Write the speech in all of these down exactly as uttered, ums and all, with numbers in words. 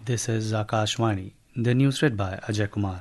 This is Akashvani. The news read by Ajay Kumar.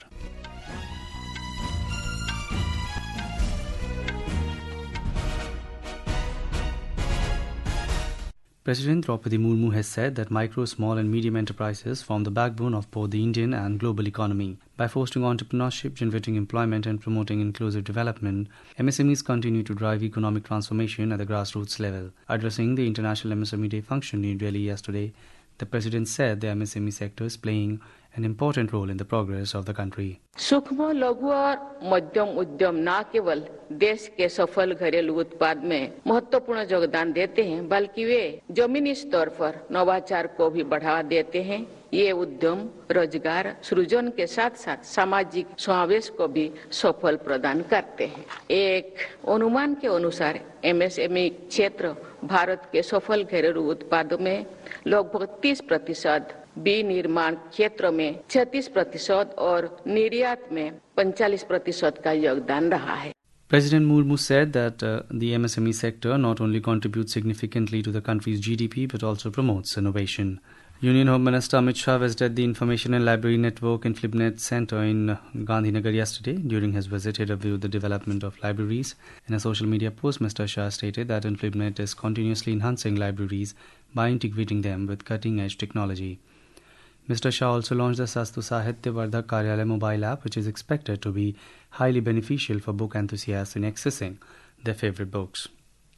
President Draupadi Murmu has said that micro, small and medium enterprises form the backbone of both the Indian and global economy. By fostering entrepreneurship, generating employment and promoting inclusive development, M S M Es continue to drive economic transformation at the grassroots level. Addressing the International M S M E Day function in New Delhi yesterday, the President said the M S M E sector is playing an important role in the progress of the country. सूक्ष्म, लघु और मध्यम उद्यम न केवल देश के सफल घरेलू उत्पाद में महत्वपूर्ण योगदान देते हैं, बल्कि वे जमीनी स्तर पर नवाचार को भी बढ़ावा देते हैं। ये उद्यम रोजगार सृजन के साथ साथ सामाजिक समावेश को भी सफल प्रदान करते हैं। एक अनुमान के अनुसार एम एस एम ई क्षेत्र भारत के सफल घरेलू उत्पादों में लगभग तीस प्रतिशत, विनिर्माण क्षेत्र में छत्तीस प्रतिशत और निर्यात में पैंतालीस प्रतिशत का योगदान रहा है। President Murmu said that uh, the M S M E sector not only contributes significantly to the country's G D P but also promotes innovation. Union Home Minister Amit Shah visited the Information and Library Network InflibNet Center in Gandhinagar yesterday. During his visit, he reviewed the development of libraries. In a social media post, Mister Shah stated that InflibNet is continuously enhancing libraries by integrating them with cutting-edge technology. Mister Shah also launched the Sastu Sahitya Vardhak Karyalaya mobile app, which is expected to be highly beneficial for book enthusiasts in accessing their favorite books.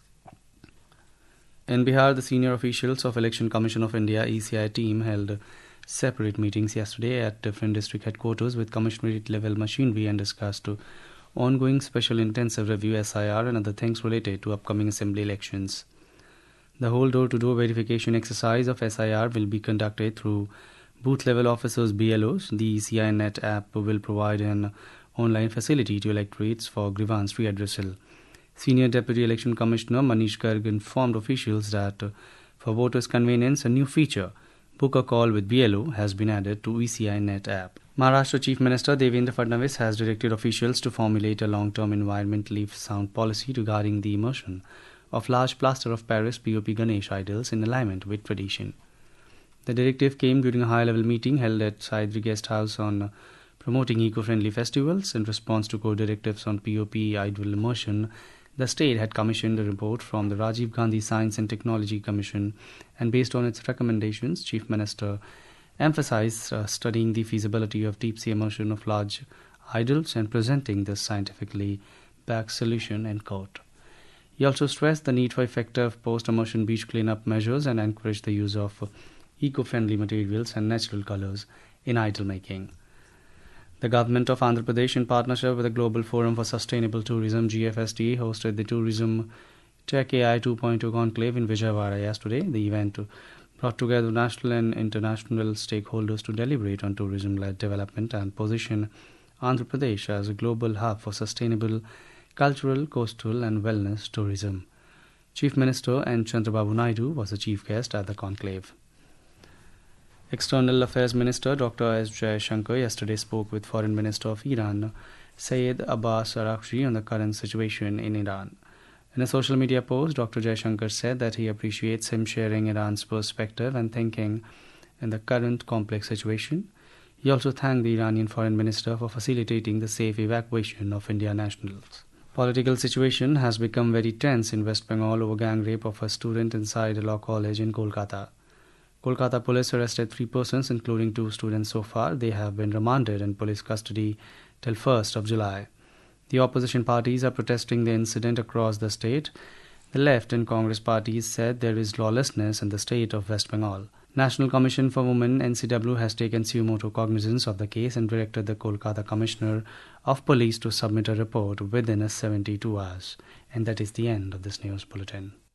In Bihar, the senior officials of Election Commission of India E C I team held separate meetings yesterday at different district headquarters with commissionerate-level machinery and discussed ongoing special intensive review S I R and other things related to upcoming assembly elections. The whole door-to-door verification exercise of S I R will be conducted through booth-level officers B L Os. The E C I Net app will provide an online facility to electorates for grievance readdressal. Senior Deputy Election Commissioner Manish Garg informed officials that uh, for voters' convenience, a new feature, Book a Call with B L O, has been added to E C I Net app. Maharashtra Chief Minister Devendra Fadnavis has directed officials to formulate a long-term environmentally sound policy regarding the immersion of large plaster of Paris P O P Ganesh idols in alignment with tradition. The directive came during a high-level meeting held at Saidri Guest House on uh, promoting eco-friendly festivals. In response to core directives on P O P idol immersion, the state had commissioned a report from the Rajiv Gandhi Science and Technology Commission, and based on its recommendations, Chief Minister emphasized uh, studying the feasibility of deep-sea immersion of large idols and presenting this scientifically backed solution in court. He also stressed the need for effective post-immersion beach cleanup measures and encouraged the use of uh, eco-friendly materials and natural colors in idol making. The government of Andhra Pradesh, in partnership with the Global Forum for Sustainable Tourism G F S T, hosted the Tourism Tech A I two point oh conclave in Vijayawada yesterday. The event brought together national and international stakeholders to deliberate on tourism-led development and position Andhra Pradesh as a global hub for sustainable cultural, coastal and wellness tourism. Chief Minister N. Chandrababu Naidu was the chief guest at the conclave. External Affairs Minister Doctor S. Jaishankar yesterday spoke with Foreign Minister of Iran, Syed Abbas Araghchi, on the current situation in Iran. In a social media post, Doctor Jaishankar said that he appreciates him sharing Iran's perspective and thinking in the current complex situation. He also thanked the Iranian Foreign Minister for facilitating the safe evacuation of Indian nationals. Political situation has become very tense in West Bengal over gang rape of a student inside a law college in Kolkata. Kolkata police arrested three persons, including two students so far. They have been remanded in police custody till first of July. The opposition parties are protesting the incident across the state. The left and Congress parties said there is lawlessness in the state of West Bengal. National Commission for Women N C W has taken suo motu cognizance of the case and directed the Kolkata Commissioner of Police to submit a report within seventy-two hours. And that is the end of this news bulletin.